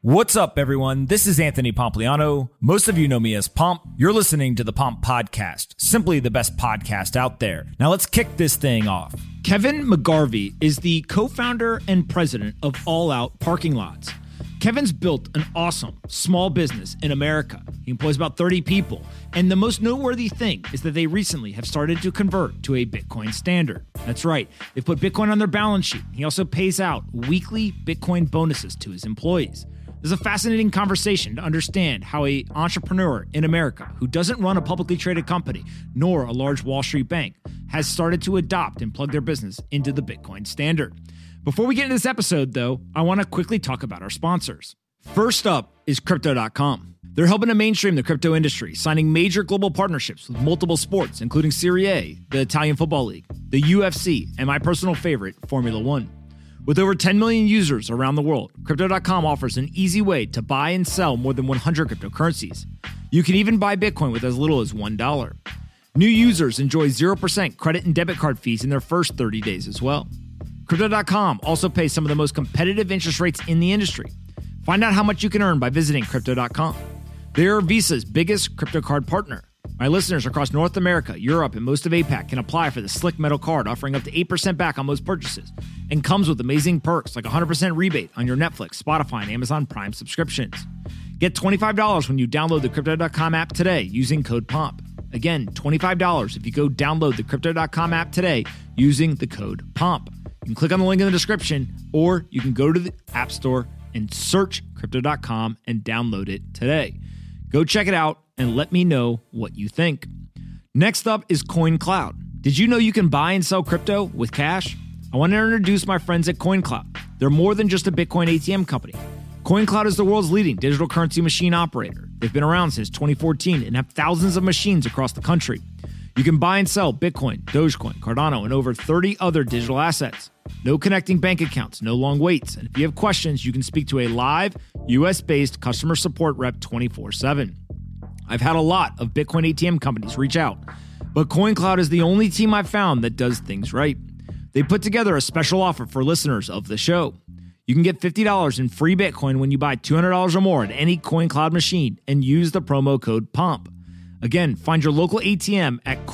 What's up, everyone? This is Anthony Pompliano. Most of you know me as Pomp. You're listening to the Pomp Podcast, simply the best podcast out there. Now let's kick this thing off. Kevin McGarvey is the co-founder and president of All Out Parking Lots. Kevin's built an awesome small business in America. He employs about 30 people. And the most noteworthy thing is that they recently have started to convert to a Bitcoin standard. That's right. They've put Bitcoin on their balance sheet. He also pays out weekly Bitcoin bonuses to his employees. This is a fascinating conversation to understand how an entrepreneur in America who doesn't run a publicly traded company nor a large Wall Street bank has started to adopt and plug their business into the Bitcoin standard. Before we get into this episode, though, I want to quickly talk about our sponsors. First up is Crypto.com. They're helping to mainstream the crypto industry, signing major global partnerships with multiple sports, including Serie A, the Italian Football League, the UFC, and my personal favorite, Formula One. With over 10 million users around the world, Crypto.com offers an easy way to buy and sell more than 100 cryptocurrencies. You can even buy Bitcoin with as little as $1. New users enjoy 0% credit and debit card fees in their first 30 days as well. Crypto.com also pays some of the most competitive interest rates in the industry. Find out how much you can earn by visiting Crypto.com. They are Visa's biggest crypto card partner. My listeners across North America, Europe, and most of APAC can apply for the Slick Metal card, offering up to 8% back on most purchases, and comes with amazing perks like 100% rebate on your Netflix, Spotify, and Amazon Prime subscriptions. Get $25 when you download the Crypto.com app today using code POMP. Again, $25 if you go download the Crypto.com app today using the code POMP. You can click on the link in the description, or you can go to the App Store and search Crypto.com and download it today. Go check it out and let me know what you think. Next up is CoinCloud. Did you know you can buy and sell crypto with cash? I want to introduce my friends at CoinCloud. They're more than just a Bitcoin ATM company. CoinCloud is the world's leading digital currency machine operator. They've been around since 2014 and have thousands of machines across the country. You can buy and sell Bitcoin, Dogecoin, Cardano, and over 30 other digital assets. No connecting bank accounts, no long waits. And if you have questions, you can speak to a live, US-based customer support rep 24/7. I've had a lot of Bitcoin ATM companies reach out, but CoinCloud is the only team I've found that does things right. They put together a special offer for listeners of the show. You can get $50 in free Bitcoin when you buy $200 or more at any CoinCloud machine and use the promo code POMP. Again, find your local ATM at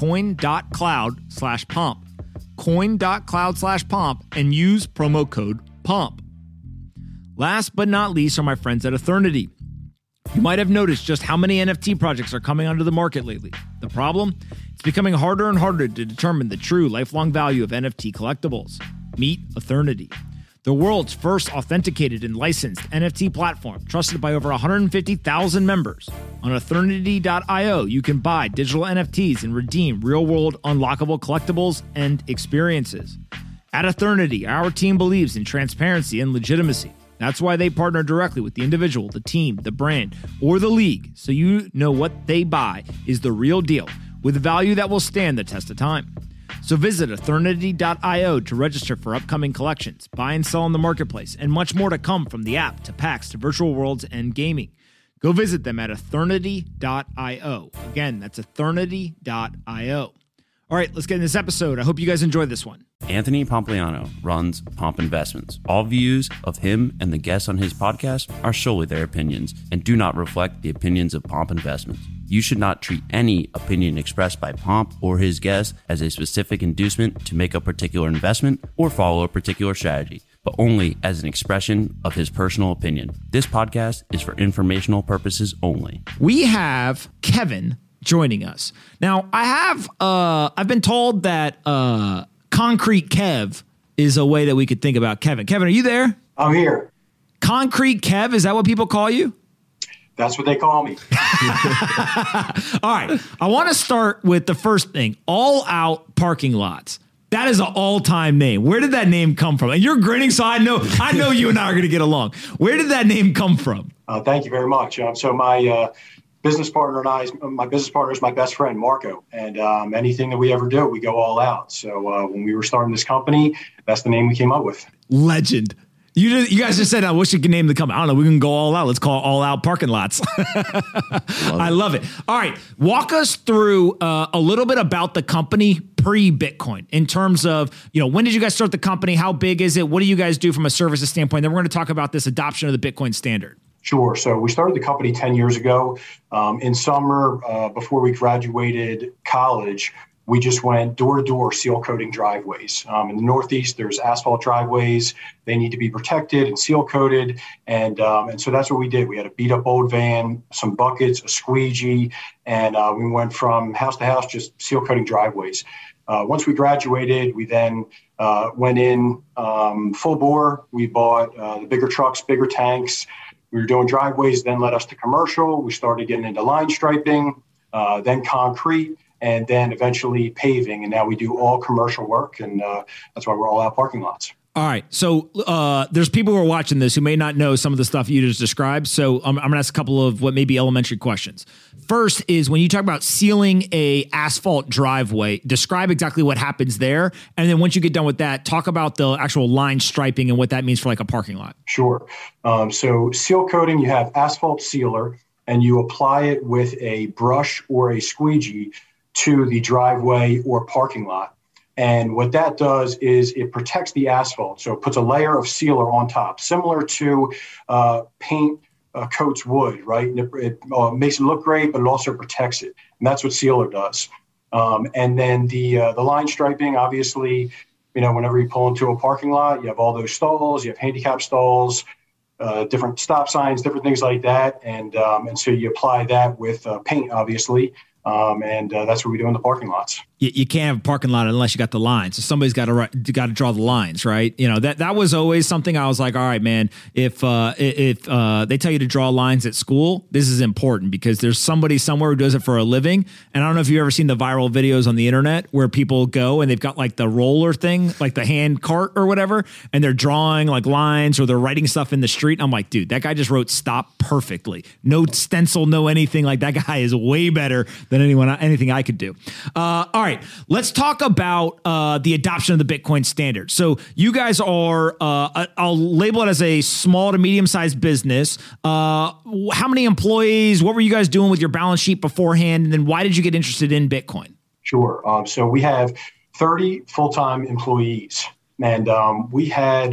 coin.cloud/pomp. Coin.cloud/pomp and use promo code POMP. Last but not least are my friends at Ethernity. You might have noticed just how many NFT projects are coming onto the market lately. The problem? It's becoming harder and harder to determine the true lifelong value of NFT collectibles. Meet Ethernity, the world's first authenticated and licensed NFT platform, trusted by over 150,000 members. On Ethernity.io, you can buy digital NFTs and redeem real-world unlockable collectibles and experiences. At Ethernity, our team believes in transparency and legitimacy. That's why they partner directly with the individual, the team, the brand, or the league, so you know what they buy is the real deal, with value that will stand the test of time. So visit Ethernity.io to register for upcoming collections, buy and sell in the marketplace, and much more to come, from the app to packs to virtual worlds and gaming. Go visit them at Ethernity.io. Again, that's Ethernity.io. All right, let's get in this episode. I hope you guys enjoy this one. Anthony Pompliano runs Pomp Investments. All views of him and the guests on his podcast are solely their opinions and do not reflect the opinions of Pomp Investments. You should not treat any opinion expressed by Pomp or his guests as a specific inducement to make a particular investment or follow a particular strategy, but only as an expression of his personal opinion. This podcast is for informational purposes only. We have Kevin joining us. Now, I've been told that Concrete Kev is a way that we could think about Kevin. Kevin, are you there? I'm here. Concrete Kev, is that what people call you? That's what they call me. All right. I want to start with the first thing. All Out Parking Lots. That is an all-time name. Where did that name come from? And you're grinning, so I know you and I are going to get along. Where did that name come from? Thank you very much. So my business partner is my best friend, Marco. And anything that we ever do, we go all out. So when we were starting this company, that's the name we came up with. Legend. You guys just said, I wish you could name the company. I don't know. We can go all out. Let's call it All Out Parking Lots. I love it. All right. Walk us through a little bit about the company pre-Bitcoin in terms of, when did you guys start the company? How big is it? What do you guys do from a services standpoint? Then we're going to talk about this adoption of the Bitcoin standard. Sure. So we started the company 10 years ago. In summer, before we graduated college, we just went door to door seal coating driveways. In the Northeast, there's asphalt driveways. They need to be protected and seal coated. And so that's what we did. We had a beat up old van, some buckets, a squeegee, and we went from house to house, just seal coating driveways. Once we graduated, we then went in full bore. We bought the bigger trucks, bigger tanks. We were doing driveways, then led us to commercial. We started getting into line striping, then concrete, and then eventually paving. And now we do all commercial work, and that's why we're all out parking lots. All right. So there's people who are watching this who may not know some of the stuff you just described. So I'm going to ask a couple of what may be elementary questions. First is when you talk about sealing a asphalt driveway, describe exactly what happens there. And then once you get done with that, talk about the actual line striping and what that means for like a parking lot. Sure. So seal coating, you have asphalt sealer, and you apply it with a brush or a squeegee to the driveway or parking lot. And what that does is it protects the asphalt. So it puts a layer of sealer on top, similar to paint coats wood, right? And it makes it look great, but it also protects it. And that's what sealer does. And then the line striping, obviously, whenever you pull into a parking lot, you have all those stalls, you have handicap stalls, different stop signs, different things like that. And so you apply that with paint, obviously. And that's what we do in the parking lots. You can't have a parking lot unless you got the lines. So somebody's got to draw the lines, right? That was always something I was like, all right, man, if they tell you to draw lines at school, this is important because there's somebody somewhere who does it for a living. And I don't know if you've ever seen the viral videos on the internet where people go and they've got like the roller thing, like the hand cart or whatever, and they're drawing like lines or they're writing stuff in the street. I'm like, dude, that guy just wrote stop perfectly. No stencil, no anything. Like that guy is way better than anything I could do. All right. Let's talk about the adoption of the Bitcoin standard. So you guys are, I'll label it as a small to medium-sized business. How many employees? What were you guys doing with your balance sheet beforehand? And then why did you get interested in Bitcoin? Sure. So we have 30 full-time employees. And we had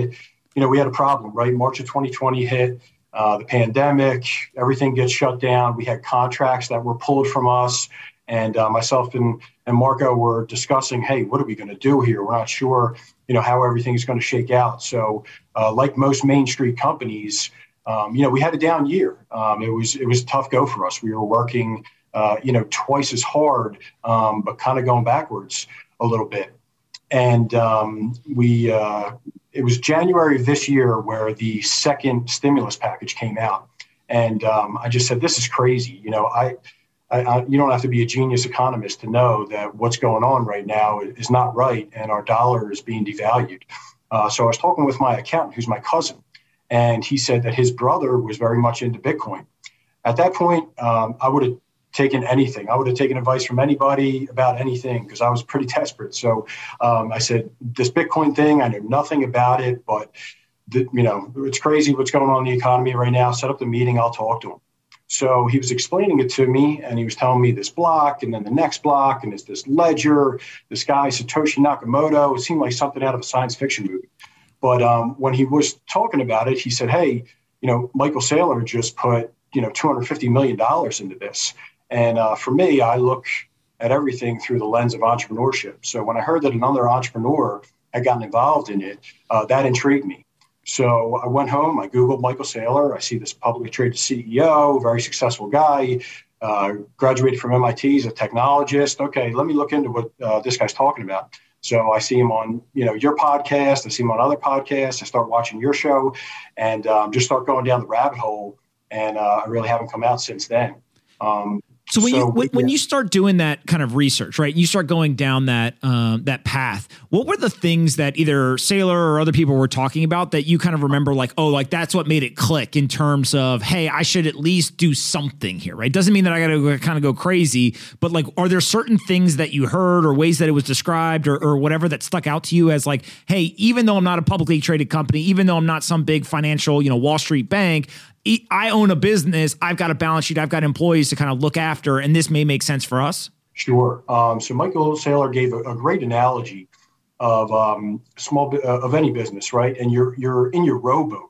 a problem, right? March of 2020 hit. The pandemic, everything gets shut down. We had contracts that were pulled from us. And myself and Marco were discussing, hey, what are we going to do here? We're not sure, how everything is going to shake out. So like most Main Street companies, we had a down year. It was a tough go for us. We were working, twice as hard, but kind of going backwards a little bit. And it was January of this year where the second stimulus package came out. And I just said, this is crazy. You don't have to be a genius economist to know that what's going on right now is not right, and our dollar is being devalued. So I was talking with my accountant, who's my cousin, and he said that his brother was very much into Bitcoin. At that point, I would have taken anything. I would have taken advice from anybody about anything because I was pretty desperate. So I said, this Bitcoin thing, I know nothing about it, but it's crazy what's going on in the economy right now. Set up the meeting, I'll talk to him. So he was explaining it to me, and he was telling me this block and then the next block, and it's this ledger, this guy, Satoshi Nakamoto. It seemed like something out of a science fiction movie. But when he was talking about it, he said, hey, Michael Saylor just put, $250 million into this. And for me, I look at everything through the lens of entrepreneurship. So when I heard that another entrepreneur had gotten involved in it, that intrigued me. So I went home, I Googled Michael Saylor. I see this publicly traded CEO, very successful guy, graduated from MIT, he's a technologist. Okay, let me look into what this guy's talking about. So I see him on, your podcast. I see him on other podcasts. I start watching your show and just start going down the rabbit hole. And I really haven't come out since then. So when you start doing that kind of research, right, you start going down that path, what were the things that either Saylor or other people were talking about that you kind of remember like, oh, like that's what made it click in terms of, hey, I should at least do something here, right? Doesn't mean that I got to kind of go crazy, but like, are there certain things that you heard or ways that it was described or whatever that stuck out to you as like, hey, even though I'm not a publicly traded company, even though I'm not some big financial, Wall Street bank, I own a business, I've got a balance sheet, I've got employees to kind of look after, and this may make sense for us? Sure. So Michael Saylor gave a great analogy of of any business, right? And you're in your rowboat,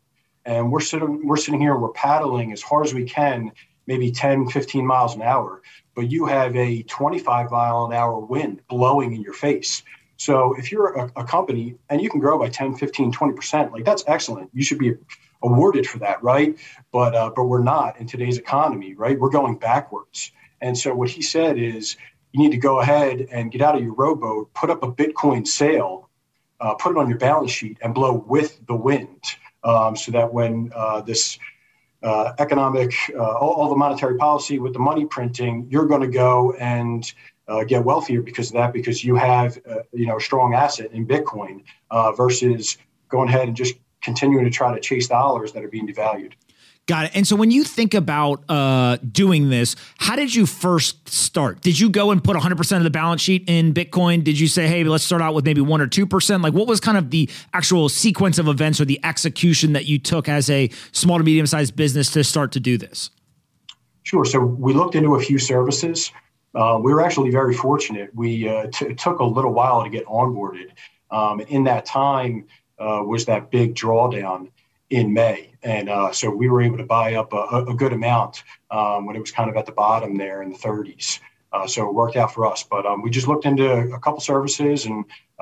and we're sitting here, we're paddling as hard as we can, maybe 10, 15 miles an hour, but you have a 25 mile an hour wind blowing in your face. So if you're a company and you can grow by 10, 15, 20%, like that's excellent. You should be awarded for that, right? But we're not in today's economy, right? We're going backwards. And so what he said is you need to go ahead and get out of your rowboat, put up a Bitcoin sail, put it on your balance sheet and blow with the wind, so that when this economic, all the monetary policy with the money printing, you're going to go and get wealthier because of that, because you have a strong asset in Bitcoin versus going ahead and just continuing to try to chase dollars that are being devalued. Got it. And so when you think about doing this, how did you first start? Did you go and put 100% of the balance sheet in Bitcoin? Did you say, hey, let's start out with maybe 1 or 2%? Like what was kind of the actual sequence of events or the execution that you took as a small to medium sized business to start to do this? Sure. So we looked into a few services. We were actually very fortunate. It took a little while to get onboarded. In that time was that big drawdown in May. And so we were able to buy up a good amount when it was kind of at the bottom there in the 30s. So it worked out for us. But we just looked into a couple services and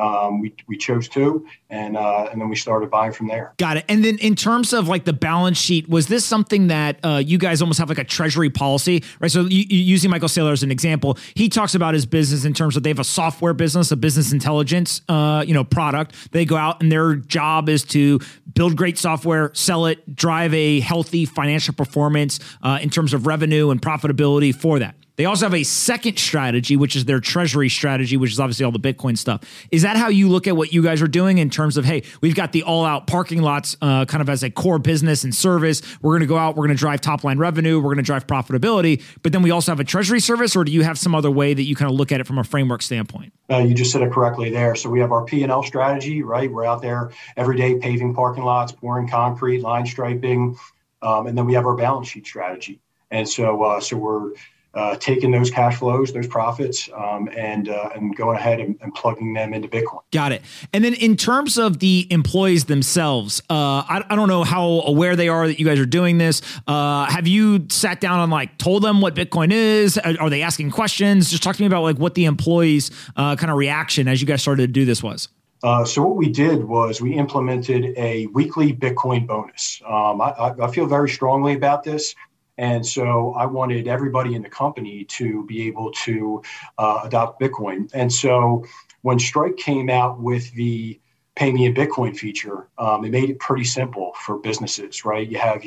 we chose two and then we started buying from there. Got it. And then in terms of like the balance sheet, was this something that you guys almost have like a treasury policy, right? So using Michael Saylor as an example, he talks about his business in terms of they have a software business, a business intelligence, product. They go out and their job is to build great software, sell it, drive a healthy financial performance in terms of revenue and profitability for that. They also have a second strategy, which is their treasury strategy, which is obviously all the Bitcoin stuff. Is that how you look at what you guys are doing in terms of, hey, we've got the all-out parking lots kind of as a core business and service. We're going to go out, we're going to drive top-line revenue, we're going to drive profitability, but then we also have a treasury service, or do you have some other way that you kind of look at it from a framework standpoint? You just said it correctly there. So we have our P&L strategy, right? We're out there every day paving parking lots, pouring concrete, line striping, and then we have our balance sheet strategy. And so we're taking those cash flows, those profits, and going ahead and plugging them into Bitcoin. Got it. And then in terms of the employees themselves, I don't know how aware they are that you guys are doing this. Have you sat down and told them what Bitcoin is? Are they asking questions? Just talk to me about what the employees' kind of reaction as you guys started to do this was. So what we did was we implemented a weekly Bitcoin bonus. I feel very strongly about this. And so I wanted everybody in the company to be able to adopt Bitcoin. And so when Strike came out with the Pay Me in Bitcoin feature, it made it pretty simple for businesses, right? You have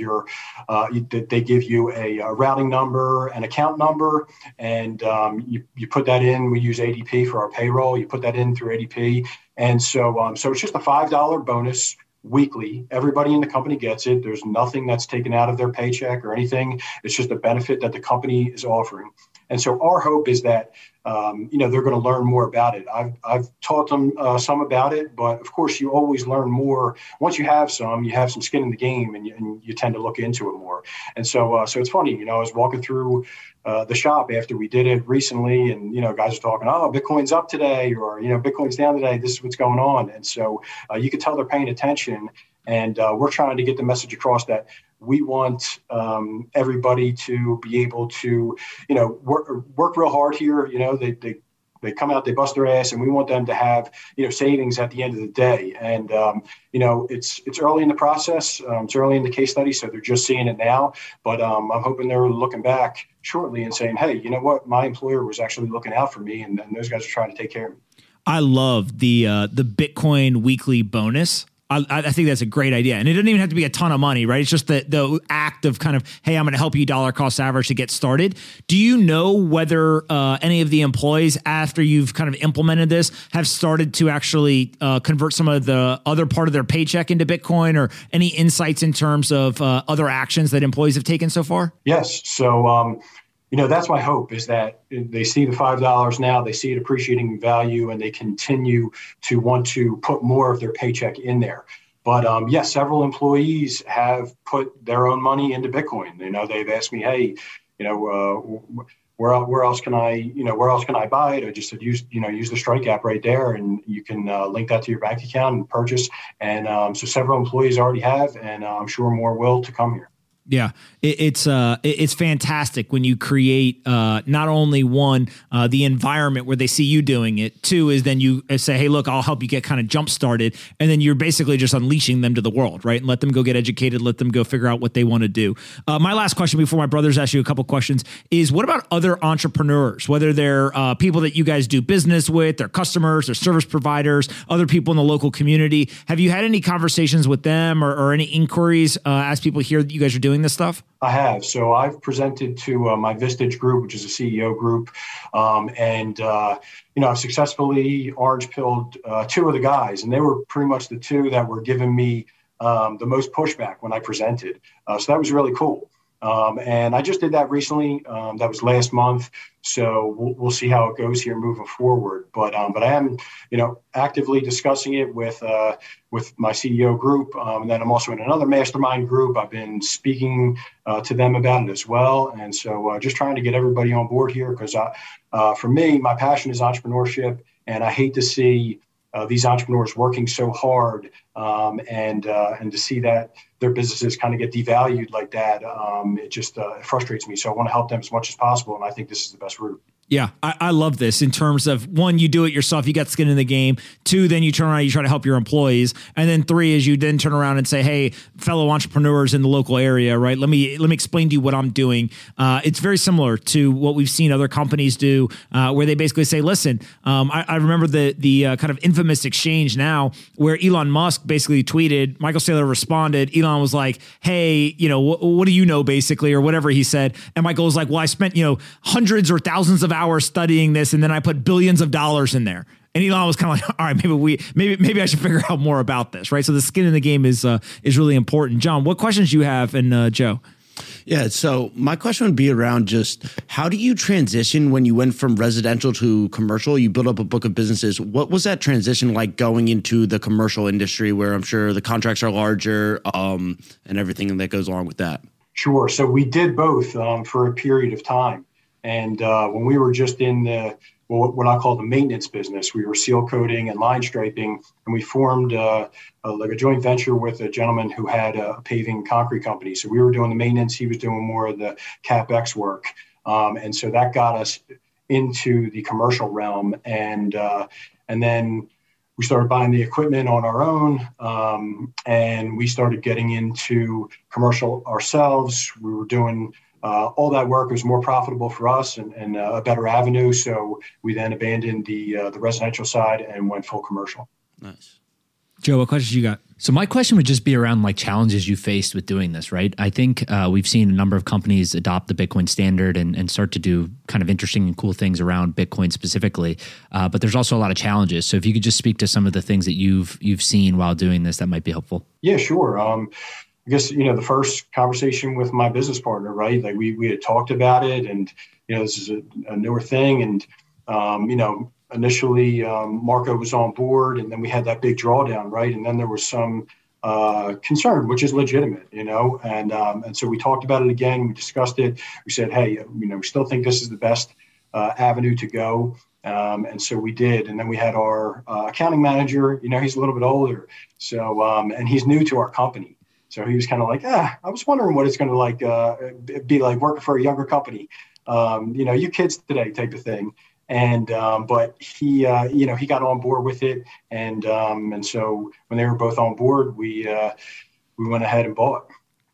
they give you a routing number, an account number, and you put that in. We use ADP for our payroll. You put that in through ADP. And so it's just a $5 bonus weekly. Everybody in the company gets it. There's nothing that's taken out of their paycheck or anything. It's just a benefit that the company is offering. And so our hope is that, they're going to learn more about it. I've taught them some about it, but of course you always learn more. Once you have some skin in the game and you tend to look into it more. And so it's funny, I was walking through the shop after we did it recently and, guys are talking, oh, Bitcoin's up today or, Bitcoin's down today. This is what's going on. And so you could tell they're paying attention and we're trying to get the message across that we want everybody to be able to, work real hard here. They come out, they bust their ass, and we want them to have, savings at the end of the day. And, it's early in the process. It's early in the case study, so they're just seeing it now. But I'm hoping they're looking back shortly and saying, hey, you know what? My employer was actually looking out for me, and those guys are trying to take care of me. I love the Bitcoin weekly bonus. I think that's a great idea. And it doesn't even have to be a ton of money, right? It's just the act of kind of, hey, I'm going to help you dollar cost average to get started. Do you know whether any of the employees, after you've kind of implemented this, have started to actually convert some of the other part of their paycheck into Bitcoin, or any insights in terms of other actions that employees have taken so far? Yes. So, that's my hope, is that they see the $5 now, they see it appreciating in value, and they continue to want to put more of their paycheck in there. But yes, several employees have put their own money into Bitcoin. They've asked me, hey, where else can I buy it? I just said, use the Strike app right there, and you can link that to your bank account and purchase. And so several employees already have, and I'm sure more will to come here. Yeah, it's fantastic when you create not only one, the environment where they see you doing it. Two is then you say, hey, look, I'll help you get kind of jump started. And then you're basically just unleashing them to the world, right? And let them go get educated, let them go figure out what they want to do. My last question before my brothers ask you a couple questions is, what about other entrepreneurs, whether they're people that you guys do business with, their customers, their service providers, other people in the local community? Have you had any conversations with them or any inquiries as people hear that you guys are doing this stuff? I have. So I've presented to my Vistage group, which is a CEO group. I've successfully orange pilled two of the guys, and they were pretty much the two that were giving me the most pushback when I presented. So that was really cool. And I just did that recently. That was last month. So we'll see how it goes here moving forward. But I am, actively discussing it with my CEO group. And then I'm also in another mastermind group. I've been speaking to them about it as well. And so just trying to get everybody on board here, because for me, my passion is entrepreneurship, and I hate to see these entrepreneurs working so hard, and to see that their businesses kind of get devalued like that. It just frustrates me. So I want to help them as much as possible, and I think this is the best route. Yeah, I love this in terms of, one, you do it yourself, you got skin in the game. Two, then you turn around, you try to help your employees. And then three is you then turn around and say, hey, fellow entrepreneurs in the local area, right? Let me explain to you what I'm doing. It's very similar to what we've seen other companies do, where they basically say, listen, I remember the kind of infamous exchange now where Elon Musk basically tweeted, Michael Saylor responded, Elon was like, hey, what do you know, basically, or whatever he said. And Michael was like, well, I spent, hundreds or thousands of hours studying this, and then I put billions of dollars in there. And Elon was kind of like, all right, maybe I should figure out more about this, right? So the skin in the game is really important. John, what questions do you have? And Joe? Yeah, so my question would be around just how do you transition when you went from residential to commercial? You built up a book of businesses. What was that transition like going into the commercial industry, where I'm sure the contracts are larger, and everything that goes along with that? Sure. So we did both for a period of time. And when we were just in what I call the maintenance business, we were seal coating and line striping, and we formed like a joint venture with a gentleman who had a paving concrete company. So we were doing the maintenance, he was doing more of the CapEx work, and so that got us into the commercial realm. And then we started buying the equipment on our own, and we started getting into commercial ourselves. We were doing all that work. Was more profitable for us and a better avenue. So we then abandoned the residential side and went full commercial. Nice. Joe, what questions you got? So my question would just be around like challenges you faced with doing this, right? I think we've seen a number of companies adopt the Bitcoin standard and start to do kind of interesting and cool things around Bitcoin specifically. But there's also a lot of challenges. So if you could just speak to some of the things that you've seen while doing this, that might be helpful. Yeah, sure. I guess, the first conversation with my business partner, right? Like we had talked about it, and, this is a newer thing. And, initially Marco was on board, and then we had that big drawdown, right? And then there was some concern, which is legitimate, and so we talked about it again. We discussed it. We said, hey, we still think this is the best avenue to go. And so we did. And then we had our accounting manager, he's a little bit older. So, and he's new to our company. So he was kind of like, I was wondering what it's going to be like working for a younger company, you kids today type of thing. And but he got on board with it, and so when they were both on board, we went ahead and bought.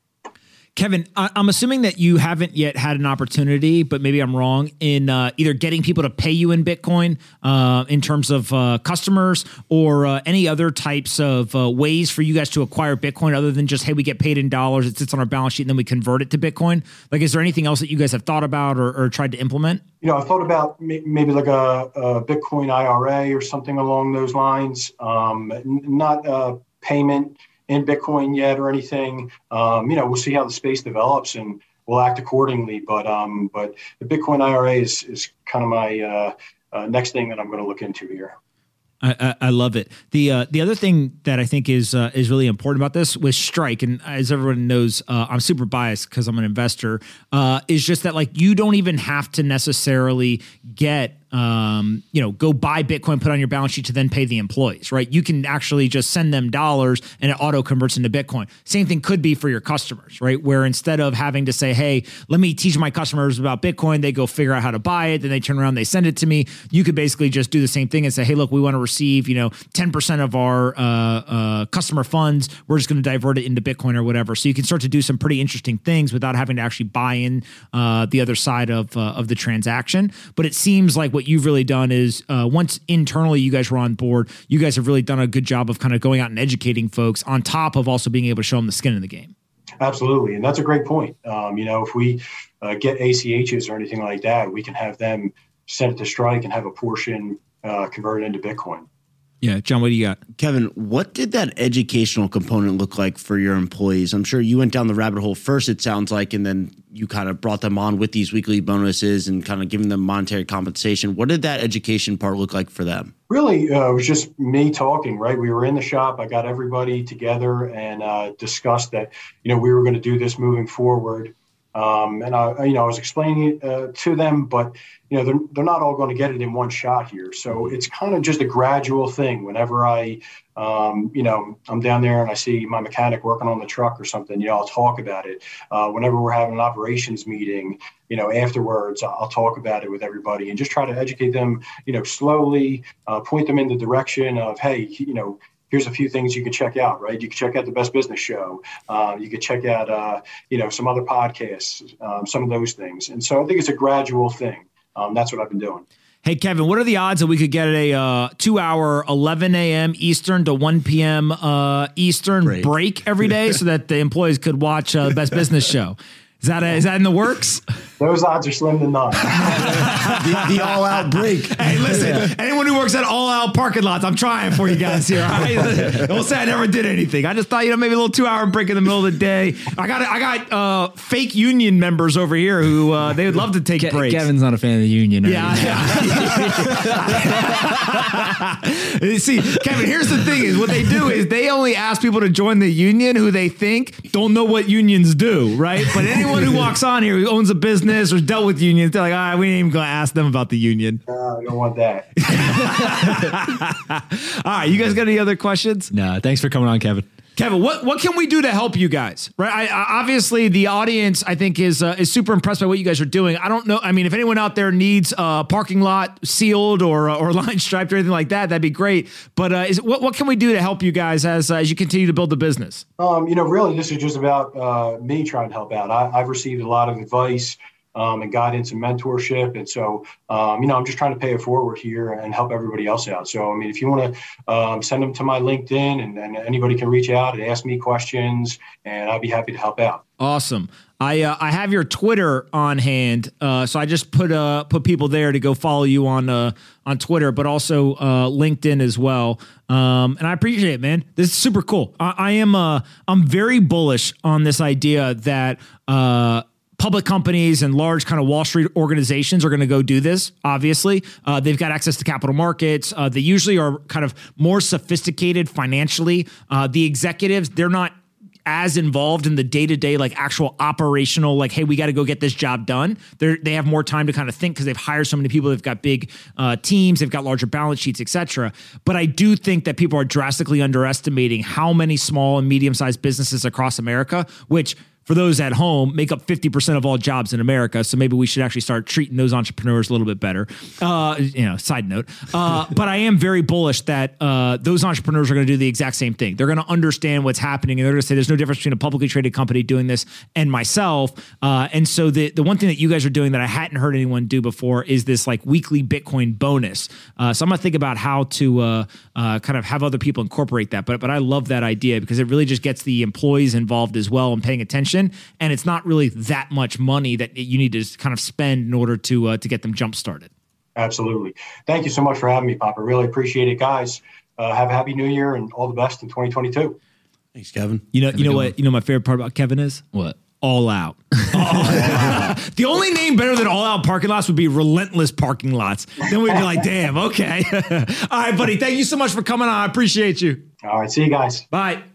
Kevin, I'm assuming that you haven't yet had an opportunity, but maybe I'm wrong, in either getting people to pay you in Bitcoin in terms of customers, or any other types of ways for you guys to acquire Bitcoin other than just, hey, we get paid in dollars, it sits on our balance sheet, and then we convert it to Bitcoin. Like, is there anything else that you guys have thought about or tried to implement? I thought about maybe like a Bitcoin IRA or something along those lines, not payment in Bitcoin yet or anything. We'll see how the space develops and we'll act accordingly. But the Bitcoin IRA is kind of my next thing that I'm going to look into here. I love it. The other thing that I think is really important about this with Strike, and as everyone knows, I'm super biased because I'm an investor, is just that like you don't even have to necessarily get go buy Bitcoin, put on your balance sheet to then pay the employees, right? You can actually just send them dollars and it auto converts into Bitcoin. Same thing could be for your customers, right? Where instead of having to say, hey, let me teach my customers about Bitcoin, they go figure out how to buy it, then they turn around, they send it to me. You could basically just do the same thing and say, hey, look, we want to receive, 10% of our customer funds. We're just going to divert it into Bitcoin or whatever. So you can start to do some pretty interesting things without having to actually buy in the other side of the transaction. But it seems like what you've really done is once internally you guys were on board, you guys have really done a good job of kind of going out and educating folks on top of also being able to show them the skin in the game. Absolutely. And that's a great point. If we get ACHs or anything like that, we can have them send it to Strike and have a portion converted into Bitcoin. Yeah. John, what do you got? Kevin, what did that educational component look like for your employees? I'm sure you went down the rabbit hole first, it sounds like, and then you kind of brought them on with these weekly bonuses and kind of giving them monetary compensation. What did that education part look like for them? Really, it was just me talking, right? We were in the shop. I got everybody together and discussed that, we were going to do this moving forward. And I was explaining it to them, but they're not all going to get it in one shot here. So it's kind of just a gradual thing. Whenever I'm down there and I see my mechanic working on the truck or something, I'll talk about it. Whenever we're having an operations meeting, afterwards, I'll talk about it with everybody and just try to educate them, slowly, point them in the direction of, hey, here's a few things you can check out, right? You can check out the Best Business Show. You can check out, some other podcasts, some of those things. And so I think it's a gradual thing. That's what I've been doing. Hey, Kevin, what are the odds that we could get a 2-hour, 11 a.m. Eastern to 1 p.m. Eastern break every day so that the employees could watch the Best Business Show? Is that in the works? Those odds are slim to none. the all-out break. Hey, listen, anyone who works at all-out parking lots, I'm trying for you guys here. All right? Don't say I never did anything. I just thought, maybe a little 2-hour break in the middle of the day. I got fake union members over here who they would love to take breaks. Kevin's not a fan of the union. Yeah. See, Kevin, here's the thing is what they do is they only ask people to join the union who they think don't know what unions do, right? But anyone who walks on here who owns a business or dealt with unions, they're like, all right, we ain't even going to ask them about the union. I don't want that. All right, you guys got any other questions? No, thanks for coming on, Kevin. Kevin, what can we do to help you guys? Right, obviously the audience I think is super impressed by what you guys are doing. I don't know. I mean, if anyone out there needs a parking lot sealed or line striped or anything like that, that'd be great. But what can we do to help you guys as you continue to build the business? Really, this is just about me trying to help out. I've received a lot of advice and guidance and mentorship. And so, I'm just trying to pay it forward here and help everybody else out. So, if you want to send them to my LinkedIn and anybody can reach out and ask me questions and I'd be happy to help out. Awesome. I have your Twitter on hand. So I just put people there to go follow you on Twitter, but also LinkedIn as well. And I appreciate it, man. This is super cool. I'm very bullish on this idea that, public companies and large kind of Wall Street organizations are going to go do this. Obviously, they've got access to capital markets. They usually are kind of more sophisticated financially. The executives, they're not as involved in the day-to-day, like actual operational, like, hey, we got to go get this job done. They have more time to kind of think because they've hired so many people. They've got big teams. They've got larger balance sheets, et cetera. But I do think that people are drastically underestimating how many small and medium-sized businesses across America, which for those at home, make up 50% of all jobs in America. So maybe we should actually start treating those entrepreneurs a little bit better. Side note. But I am very bullish that those entrepreneurs are going to do the exact same thing. They're going to understand what's happening and they're going to say there's no difference between a publicly traded company doing this and myself. And so the one thing that you guys are doing that I hadn't heard anyone do before is this like weekly Bitcoin bonus. So I'm going to think about how to kind of have other people incorporate that. But I love that idea because it really just gets the employees involved as well and paying attention. And it's not really that much money that you need to kind of spend in order to get them jump started. Absolutely. Thank you so much for having me, Pop. I really appreciate it, guys. Have a happy new year and all the best in 2022. Thanks, Kevin. You know what my favorite part about Kevin is? What? All out. The only name better than All Out Parking Lots would be Relentless Parking Lots. Then we'd be like, damn, okay. All right, buddy. Thank you so much for coming on. I appreciate you. All right. See you guys. Bye.